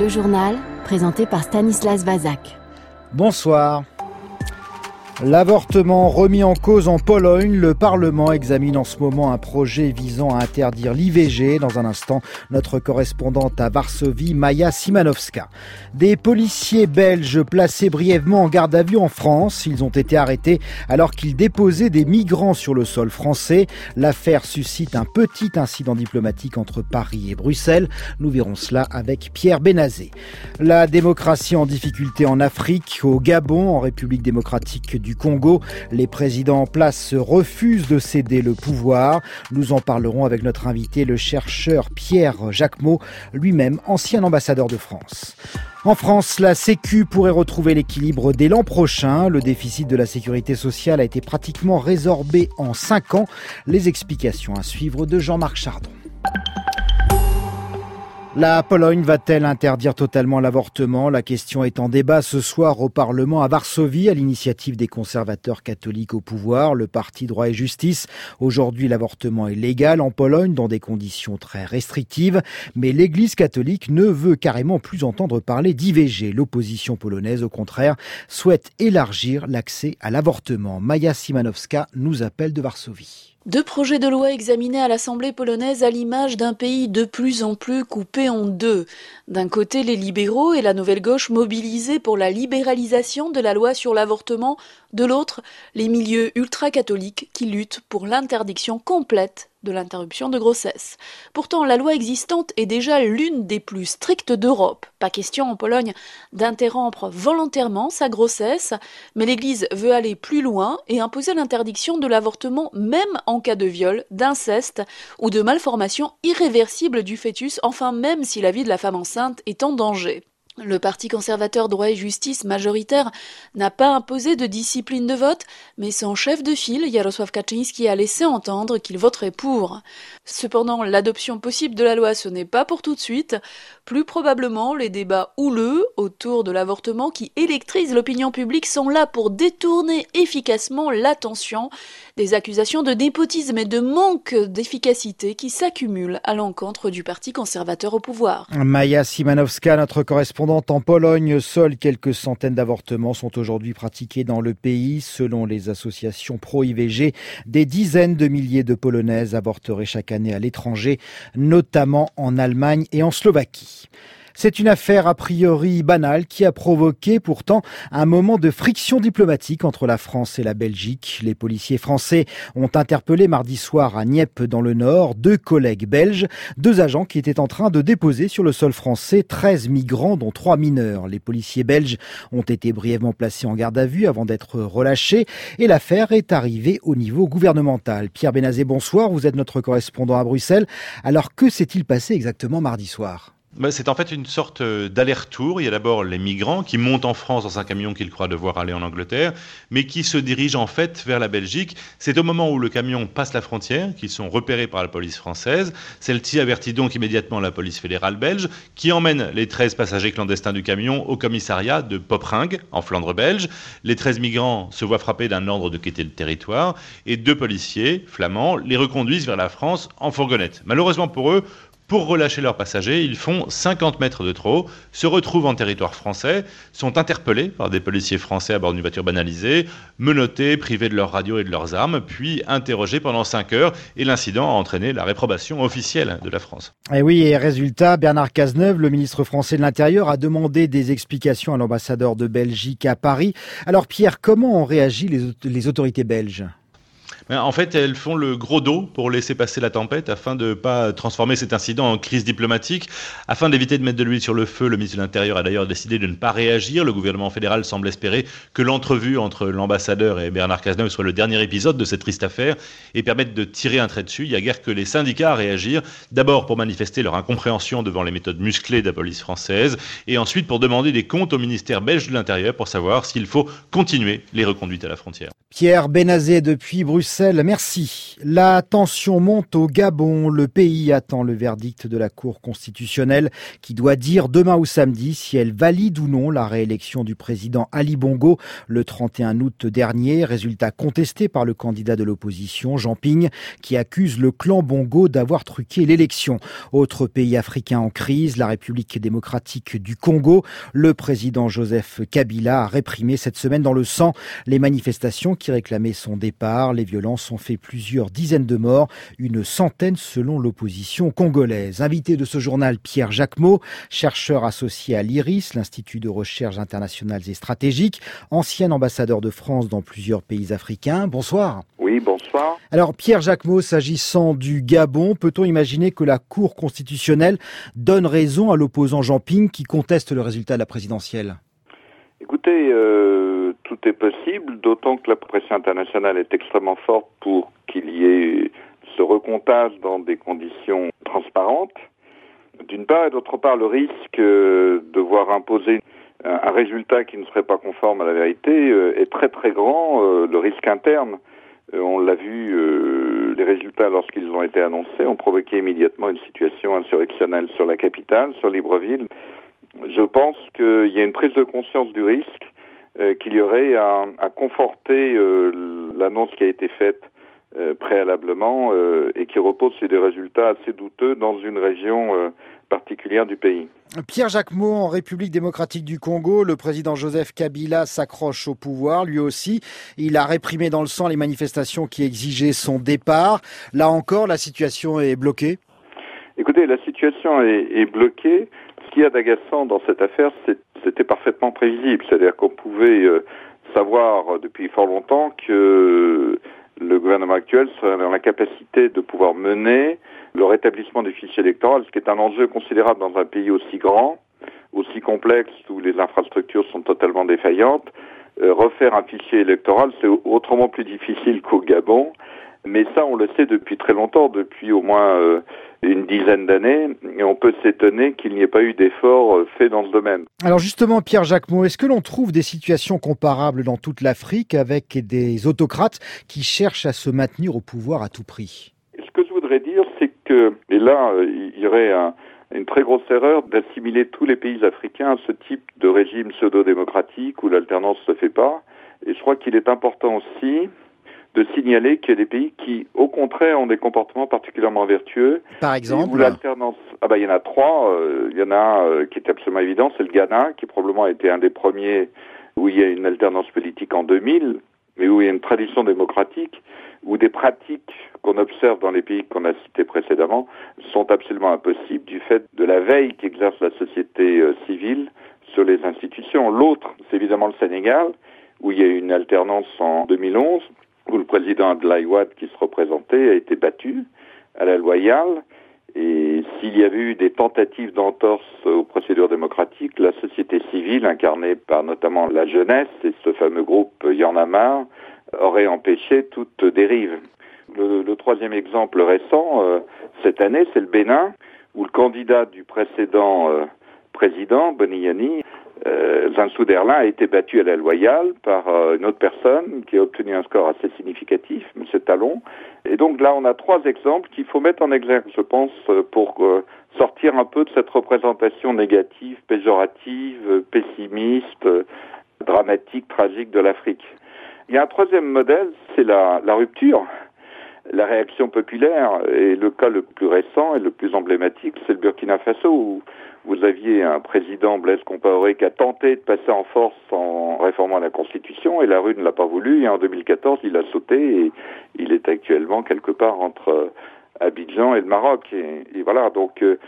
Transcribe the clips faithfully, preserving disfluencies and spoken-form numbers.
Le journal, présenté par Stanislas Vazak. Bonsoir. L'avortement remis en cause en Pologne, le Parlement examine en ce moment un projet visant à interdire l'I V G. Dans un instant, notre correspondante à Varsovie, Maja Szymanowska. Des policiers belges placés brièvement en garde à vue en France. Ils ont été arrêtés alors qu'ils déposaient des migrants sur le sol français. L'affaire suscite un petit incident diplomatique entre Paris et Bruxelles. Nous verrons cela avec Pierre Benazé. La démocratie en difficulté en Afrique, au Gabon, en République démocratique du Congo, les présidents en place refusent de céder le pouvoir. Nous en parlerons avec notre invité, le chercheur Pierre Jacquemot, lui-même ancien ambassadeur de France. En France, la Sécu pourrait retrouver l'équilibre dès l'an prochain. Le déficit de la sécurité sociale a été pratiquement résorbé en cinq ans. Les explications à suivre de Jean-Marc Chardon. La Pologne va-t-elle interdire totalement l'avortement ? La question est en débat ce soir au Parlement à Varsovie, à l'initiative des conservateurs catholiques au pouvoir, le parti Droit et Justice. Aujourd'hui, l'avortement est légal en Pologne dans des conditions très restrictives, mais l'Église catholique ne veut carrément plus entendre parler d'I V G. L'opposition polonaise, au contraire, souhaite élargir l'accès à l'avortement. Maja Szymanowska nous appelle de Varsovie. Deux projets de loi examinés à l'Assemblée polonaise à l'image d'un pays de plus en plus coupé en deux. D'un côté, les libéraux et la nouvelle gauche mobilisés pour la libéralisation de la loi sur l'avortement. De l'autre, les milieux ultra-catholiques qui luttent pour l'interdiction complète de l'interruption de grossesse. Pourtant, la loi existante est déjà l'une des plus strictes d'Europe. Pas question en Pologne d'interrompre volontairement sa grossesse, mais l'Église veut aller plus loin et imposer l'interdiction de l'avortement même en cas de viol, d'inceste ou de malformation irréversible du fœtus, enfin même si la vie de la femme enceinte est en danger. Le parti conservateur Droit et Justice majoritaire n'a pas imposé de discipline de vote, mais son chef de file, Jarosław Kaczyński, a laissé entendre qu'il voterait pour. Cependant, l'adoption possible de la loi, ce n'est pas pour tout de suite. Plus probablement, les débats houleux autour de l'avortement qui électrisent l'opinion publique sont là pour détourner efficacement l'attention des accusations de népotisme et de manque d'efficacité qui s'accumulent à l'encontre du parti conservateur au pouvoir. Maja Szymanowska, notre correspondante en Pologne, seules quelques centaines d'avortements sont aujourd'hui pratiqués dans le pays. Selon les associations pro-I V G, des dizaines de milliers de Polonaises avorteraient chaque année à l'étranger, notamment en Allemagne et en Slovaquie. C'est une affaire a priori banale qui a provoqué pourtant un moment de friction diplomatique entre la France et la Belgique. Les policiers français ont interpellé mardi soir à Nieppe dans le Nord deux collègues belges, deux agents qui étaient en train de déposer sur le sol français treize migrants dont trois mineurs. Les policiers belges ont été brièvement placés en garde à vue avant d'être relâchés et l'affaire est arrivée au niveau gouvernemental. Pierre Benazé, bonsoir, vous êtes notre correspondant à Bruxelles. Alors que s'est-il passé exactement mardi soir ? C'est en fait une sorte d'aller-retour. Il y a d'abord les migrants qui montent en France dans un camion qu'ils croient devoir aller en Angleterre, mais qui se dirigent en fait vers la Belgique. C'est au moment où le camion passe la frontière qu'ils sont repérés par la police française. Celle-ci avertit donc immédiatement la police fédérale belge, qui emmène les treize passagers clandestins du camion au commissariat de Poperingue, en Flandre belge. Les treize migrants se voient frappés d'un ordre de quitter le territoire, et deux policiers flamands les reconduisent vers la France en fourgonnette. Malheureusement pour eux, pour relâcher leurs passagers, ils font cinquante mètres de trop, se retrouvent en territoire français, sont interpellés par des policiers français à bord d'une voiture banalisée, menottés, privés de leurs radios et de leurs armes, puis interrogés pendant cinq heures, et l'incident a entraîné la réprobation officielle de la France. Et oui, et résultat, Bernard Cazeneuve, le ministre français de l'Intérieur, a demandé des explications à l'ambassadeur de Belgique à Paris. Alors Pierre, comment ont réagi les, les autorités belges ? En fait, elles font le gros dos pour laisser passer la tempête afin de ne pas transformer cet incident en crise diplomatique. Afin d'éviter de mettre de l'huile sur le feu, le ministre de l'Intérieur a d'ailleurs décidé de ne pas réagir. Le gouvernement fédéral semble espérer que l'entrevue entre l'ambassadeur et Bernard Cazeneuve soit le dernier épisode de cette triste affaire et permette de tirer un trait dessus. Il n'y a guère que les syndicats à réagir. D'abord pour manifester leur incompréhension devant les méthodes musclées de la police française et ensuite pour demander des comptes au ministère belge de l'Intérieur pour savoir s'il faut continuer les reconduites à la frontière. Pierre Benazé depuis Bruxelles. Roussel, merci. La tension monte au Gabon. Le pays attend le verdict de la Cour constitutionnelle qui doit dire demain ou samedi si elle valide ou non la réélection du président Ali Bongo le trente et un août dernier. Résultat contesté par le candidat de l'opposition, Jean Ping, qui accuse le clan Bongo d'avoir truqué l'élection. Autre pays africain en crise, la République démocratique du Congo. Le président Joseph Kabila a réprimé cette semaine dans le sang les manifestations qui réclamaient son départ. Les violences ont fait plusieurs dizaines de morts, une centaine selon l'opposition congolaise. Invité de ce journal, Pierre Jacquemot, chercheur associé à l'I R I S, l'Institut de recherche internationales et stratégiques, ancien ambassadeur de France dans plusieurs pays africains. Bonsoir. Oui, bonsoir. Alors Pierre Jacquemot, s'agissant du Gabon, peut-on imaginer que la Cour constitutionnelle donne raison à l'opposant Jean Ping qui conteste le résultat de la présidentielle ? Écoutez, euh, tout est possible, d'autant que la pression internationale est extrêmement forte pour qu'il y ait ce recomptage dans des conditions transparentes, d'une part, et d'autre part, le risque euh, de voir imposer un, un résultat qui ne serait pas conforme à la vérité euh, est très très grand, euh, le risque interne. Euh, on l'a vu, euh, les résultats, lorsqu'ils ont été annoncés, ont provoqué immédiatement une situation insurrectionnelle sur la capitale, sur Libreville. Je pense qu'il y a une prise de conscience du risque, euh, qu'il y aurait à, à conforter euh, l'annonce qui a été faite euh, préalablement euh, et qui repose sur des résultats assez douteux dans une région euh, particulière du pays. Pierre Jacquemot, en République démocratique du Congo, le président Joseph Kabila s'accroche au pouvoir, lui aussi. Il a réprimé dans le sang les manifestations qui exigeaient son départ. Là encore, la situation est bloquée. Écoutez, la situation est, est bloquée. Ce qu'il y a d'agaçant dans cette affaire, c'est, c'était parfaitement prévisible. C'est-à-dire qu'on pouvait euh, savoir depuis fort longtemps que le gouvernement actuel serait dans la capacité de pouvoir mener le rétablissement du fichier électoral, ce qui est un enjeu considérable dans un pays aussi grand, aussi complexe, où les infrastructures sont totalement défaillantes. Euh, refaire un fichier électoral, c'est autrement plus difficile qu'au Gabon. Mais ça, on le sait depuis très longtemps, depuis au moins euh, une dizaine d'années, et on peut s'étonner qu'il n'y ait pas eu d'efforts euh, faits dans ce domaine. Alors justement, Pierre Jacquemot, est-ce que l'on trouve des situations comparables dans toute l'Afrique avec des autocrates qui cherchent à se maintenir au pouvoir à tout prix ? Ce que je voudrais dire, c'est que, et là, il y aurait un, une très grosse erreur d'assimiler tous les pays africains à ce type de régime pseudo-démocratique où l'alternance ne se fait pas. Et je crois qu'il est important aussi de signaler qu'il y a des pays qui, au contraire, ont des comportements particulièrement vertueux. Par exemple, où l'alternance, ah bah il y en a trois. Euh, il y en a un euh, qui est absolument évident, c'est le Ghana, qui probablement a été un des premiers où il y a une alternance politique en deux mille, mais où il y a une tradition démocratique, où des pratiques qu'on observe dans les pays qu'on a cités précédemment sont absolument impossibles du fait de la veille qu'exerce la société euh, civile sur les institutions. L'autre, c'est évidemment le Sénégal, où il y a eu une alternance en deux mille onze, où le président Abdoulaye Wade, qui se représentait, a été battu à la loyale. Et s'il y avait eu des tentatives d'entorse aux procédures démocratiques, la société civile, incarnée par notamment la jeunesse et ce fameux groupe Y'en a marre, aurait empêché toute dérive. Le, le troisième exemple récent, euh, cette année, c'est le Bénin, où le candidat du précédent euh, président, Boniyani, Euh, Zansou Derlin, a été battu à la loyale par euh, une autre personne qui a obtenu un score assez significatif, M. Talon. Et donc là, on a trois exemples qu'il faut mettre en exergue, je pense, pour euh, sortir un peu de cette représentation négative, péjorative, pessimiste, euh, dramatique, tragique de l'Afrique. Il y a un troisième modèle, c'est la, la rupture, la réaction populaire. Et le cas le plus récent et le plus emblématique, c'est le Burkina Faso, où vous aviez un président, Blaise Compaoré, qui a tenté de passer en force en réformant la Constitution, et la rue ne l'a pas voulu, et en deux mille quatorze, il a sauté, et il est actuellement quelque part entre Abidjan et le Maroc. Et, et voilà, donc euh,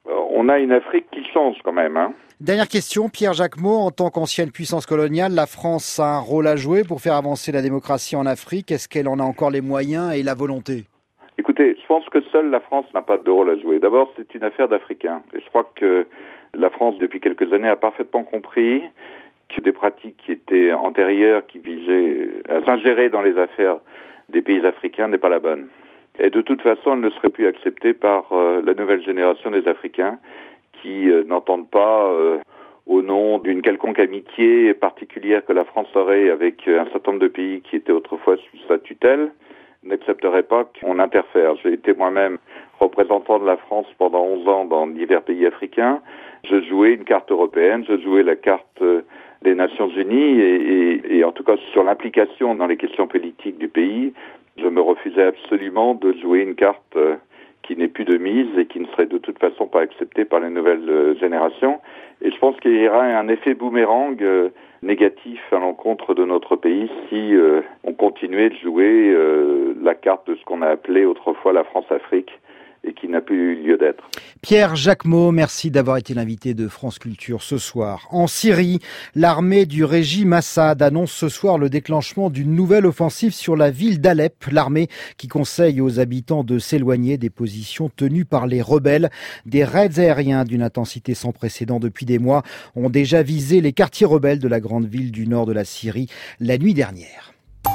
on a une Afrique qui change quand même, hein. Dernière question, Pierre Jacquemot, en tant qu'ancienne puissance coloniale, la France a un rôle à jouer pour faire avancer la démocratie en Afrique. Est-ce qu'elle en a encore les moyens et la volonté ? Écoutez, je pense que seule la France n'a pas de rôle à jouer. D'abord, c'est une affaire d'Africains. Et je crois que la France, depuis quelques années, a parfaitement compris que des pratiques qui étaient antérieures, qui visaient à s'ingérer dans les affaires des pays africains, n'est pas la bonne. Et de toute façon, elle ne serait plus acceptée par euh, la nouvelle génération des Africains qui euh, n'entendent pas, euh, au nom d'une quelconque amitié particulière que la France aurait avec un certain nombre de pays qui étaient autrefois sous sa tutelle, n'accepterait pas qu'on interfère. J'ai été moi-même représentant de la France pendant onze ans dans divers pays africains. Je jouais une carte européenne, je jouais la carte des Nations Unies et, et, et en tout cas sur l'implication dans les questions politiques du pays, je me refusais absolument de jouer une carte qui n'est plus de mise et qui ne serait de toute façon pas acceptée par les nouvelles générations. Et je pense qu'il y aura un effet boomerang euh, négatif à l'encontre de notre pays si euh, on continuait de jouer euh, la carte de ce qu'on a appelé autrefois la France-Afrique et qui n'a plus lieu d'être. Pierre Jacquemot, merci d'avoir été l'invité de France Culture ce soir. En Syrie, l'armée du régime Assad annonce ce soir le déclenchement d'une nouvelle offensive sur la ville d'Alep. L'armée qui conseille aux habitants de s'éloigner des positions tenues par les rebelles. Des raids aériens d'une intensité sans précédent depuis des mois ont déjà visé les quartiers rebelles de la grande ville du nord de la Syrie la nuit dernière.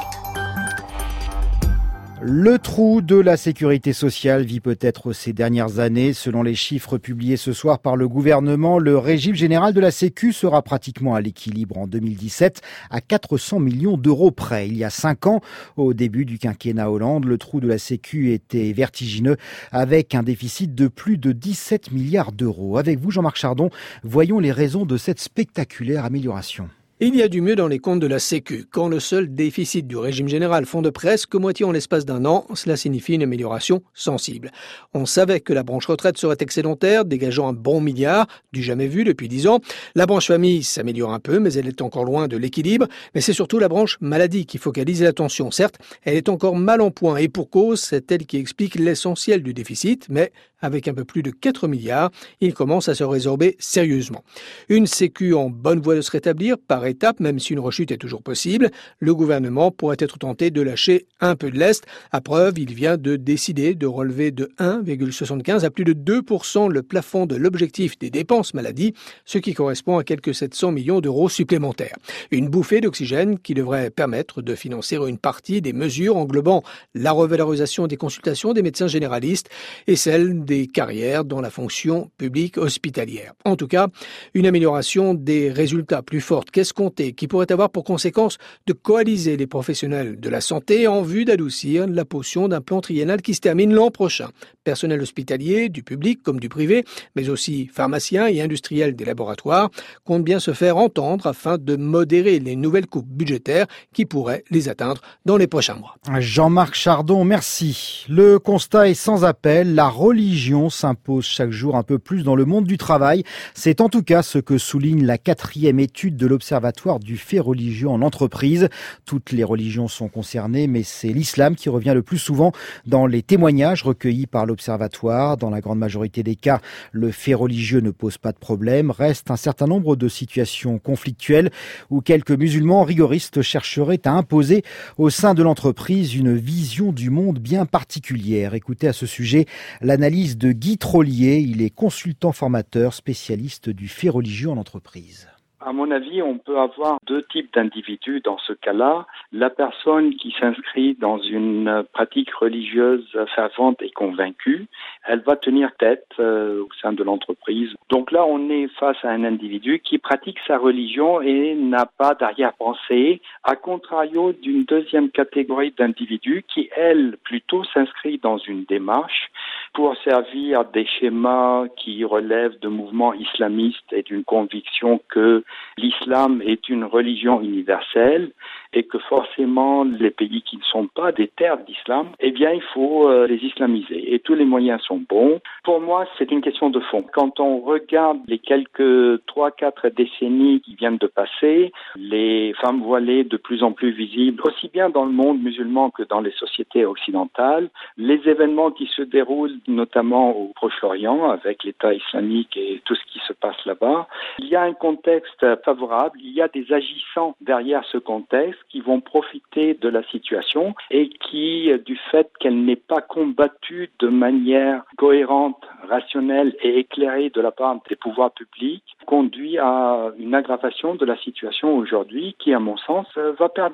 Le trou de la sécurité sociale vit peut-être ces dernières années. Selon les chiffres publiés ce soir par le gouvernement, le régime général de la Sécu sera pratiquement à l'équilibre en deux mille dix-sept, à quatre cents millions d'euros près. Il y a cinq ans, au début du quinquennat Hollande, le trou de la Sécu était vertigineux avec un déficit de plus de dix-sept milliards d'euros. Avec vous, Jean-Marc Chardon, voyons les raisons de cette spectaculaire amélioration. Il y a du mieux dans les comptes de la Sécu. Quand le seul déficit du régime général fond de presque moitié en l'espace d'un an, cela signifie une amélioration sensible. On savait que la branche retraite serait excédentaire, dégageant un bon milliard, du jamais vu depuis dix ans. La branche famille s'améliore un peu, mais elle est encore loin de l'équilibre. Mais c'est surtout la branche maladie qui focalise l'attention. Certes, elle est encore mal en point et pour cause, c'est elle qui explique l'essentiel du déficit, mais avec un peu plus de quatre milliards, il commence à se résorber sérieusement. Une Sécu en bonne voie de se rétablir par étapes, même si une rechute est toujours possible. Le gouvernement pourrait être tenté de lâcher un peu de lest. À preuve, il vient de décider de relever de un virgule soixante-quinze à plus de deux pour cent le plafond de l'objectif des dépenses maladie, ce qui correspond à quelques sept cents millions d'euros supplémentaires. Une bouffée d'oxygène qui devrait permettre de financer une partie des mesures englobant la revalorisation des consultations des médecins généralistes et celle des des carrières dans la fonction publique hospitalière. En tout cas, une amélioration des résultats plus forte qu'escomptée qui pourrait avoir pour conséquence de coaliser les professionnels de la santé en vue d'adoucir la potion d'un plan triennal qui se termine l'an prochain. Personnel hospitalier, du public comme du privé, mais aussi pharmaciens et industriels des laboratoires, comptent bien se faire entendre afin de modérer les nouvelles coupes budgétaires qui pourraient les atteindre dans les prochains mois. Jean-Marc Chardon, merci. Le constat est sans appel, la religion s'impose chaque jour un peu plus dans le monde du travail. C'est en tout cas ce que souligne la quatrième étude de l'Observatoire du fait religieux en entreprise. Toutes les religions sont concernées, mais c'est l'islam qui revient le plus souvent dans les témoignages recueillis par l'Observatoire. Dans la grande majorité des cas, le fait religieux ne pose pas de problème. Reste un certain nombre de situations conflictuelles où quelques musulmans rigoristes chercheraient à imposer au sein de l'entreprise une vision du monde bien particulière. Écoutez à ce sujet l'analyse de Guy Trollier. Il est consultant formateur, spécialiste du fait religieux en entreprise. À mon avis, on peut avoir deux types d'individus dans ce cas-là. La personne qui s'inscrit dans une pratique religieuse fervente et convaincue, elle va tenir tête euh, au sein de l'entreprise. Donc là, on est face à un individu qui pratique sa religion et n'a pas d'arrière-pensée, à contrario d'une deuxième catégorie d'individus qui, elle, plutôt s'inscrit dans une démarche pour servir des schémas qui relèvent de mouvements islamistes et d'une conviction que l'islam est une religion universelle et que forcément les pays qui ne sont pas des terres d'islam, eh bien il faut euh, les islamiser et tous les moyens sont bons. Pour moi, c'est une question de fond. Quand on regarde les quelques trois quatre décennies qui viennent de passer, les femmes voilées de plus en plus visibles, aussi bien dans le monde musulman que dans les sociétés occidentales, les événements qui se déroulent notamment au Proche-Orient avec l'État islamique et tout ce qui se passe là-bas, il y a un contexte favorable, il y a des agissants derrière ce contexte qui vont profiter de la situation et qui, du fait qu'elle n'est pas combattue de manière cohérente, rationnelle et éclairée de la part des pouvoirs publics, conduit à une aggravation de la situation aujourd'hui qui, à mon sens, va perdurer.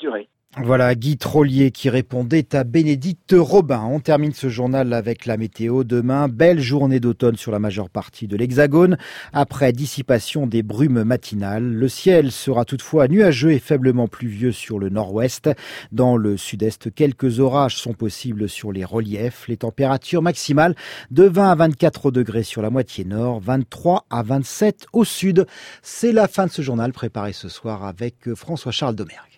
Voilà, Guy Trollier qui répondait à Bénédicte Robin. On termine ce journal avec la météo. Demain, belle journée d'automne sur la majeure partie de l'Hexagone. Après dissipation des brumes matinales, le ciel sera toutefois nuageux et faiblement pluvieux sur le nord-ouest. Dans le sud-est, quelques orages sont possibles sur les reliefs. Les températures maximales de vingt à vingt-quatre degrés sur la moitié nord, vingt-trois à vingt-sept au sud. C'est la fin de ce journal préparé ce soir avec François-Charles Domergue.